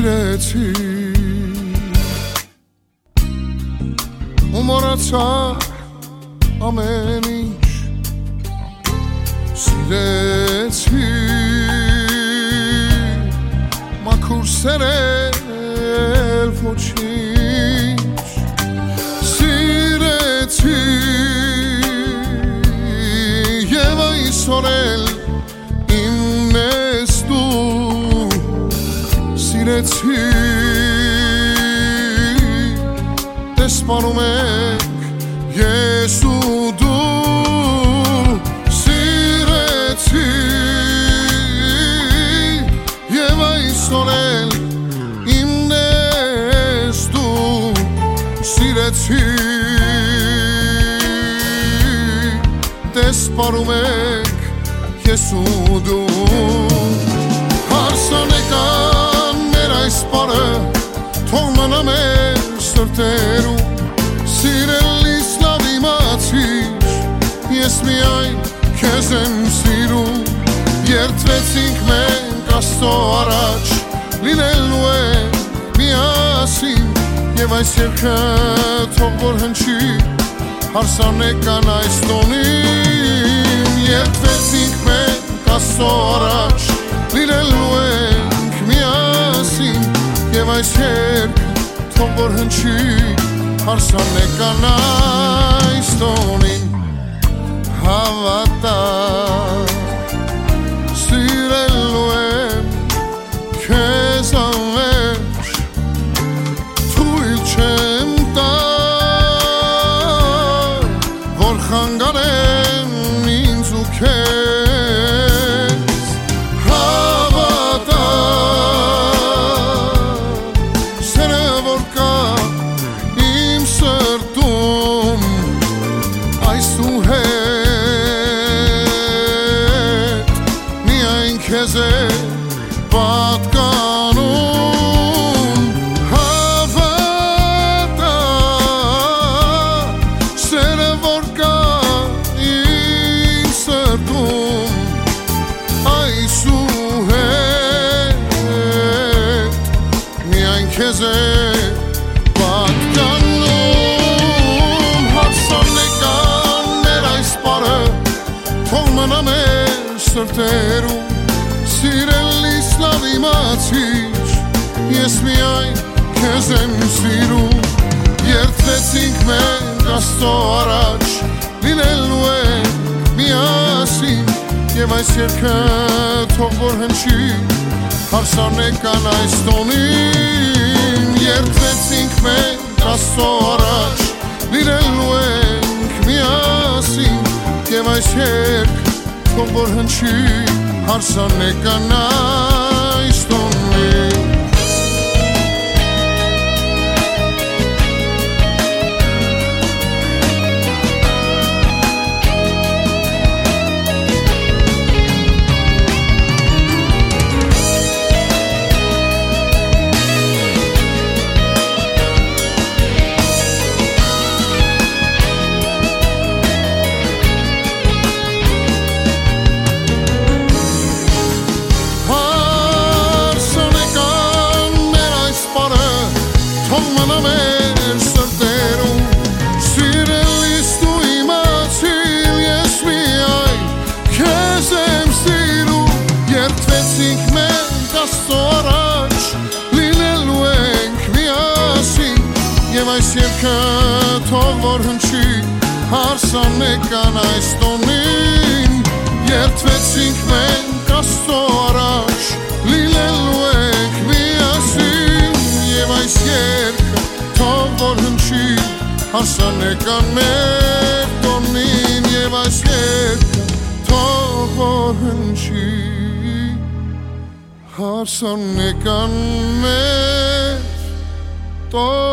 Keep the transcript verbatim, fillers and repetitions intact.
սիրեցի ու մոռացա ամեն ինչ սիրեցի մաքուր սերել ոչինչ սիրեցի եւ այսօր էլ իմն ես դու սիրեցի տեսպանում եք ես ու դու սիրեցի եւ այսօր էլ իմն ես դու սիրեցի տեսպանում եք ես ու դու հարսանեկան մեր այս պարը թող մնա մեր սրտերում սիրելիս լավ իմացիր ես միայն քեզ եմ սիրում երդվեցինք մենք Աստծո առաջ լինելու ենք միասին եւ այս երգը թող որ հնչի հարսանեկան այս տոնին երդվեցինք մենք Աստծո առաջ լինելու ենք միասին եւ այս երգը թող որ հնչի հարսանեկան այս տոնին հավատա սիրելու եմ քեզ անվերջ թույլ չեմ տա որ խանգարեմ ինձ ու քեզ հավատա սերը որ կա իմ սրտում այս ու հետ միայն քեզ է պատկանում հավատա սերը որ կա իմ սրտում այս ու հետ միայն քեզ է պատկանում հարսանեկան մեր այս պարը թող մնա մեր սրտերում սիրելիս լավ իմացիր ես միայն քեզ եմ սիրում երդվեցինք մենք Աստծո առաջ լինելու ենք միասին եւ այս երգը թող որ հնչի հարսանեկան այս տոնին երդվեցինք մենք Աստծո առաջ լինելու ենք միասին եւ այս երգը թող որ հնչի հարսանեկան այս տոնին մեր սրտերում սիրելիս դու իմացիր ես միայն քեզ եմ սիրում երդվեցինք մենք Աստծո առաջ լինելու ենք միասին եւ այս երգը թող որ հնչի հարսանեկան այս տոնին երդվեցինք մենք Աստծո առաջ լինելու ենք միասին եւ այս երգը թող որ հնչի հարսանեկան մեր տոնին եւ այս երգը թող որ հնչի հարսանեկան մեր տոնին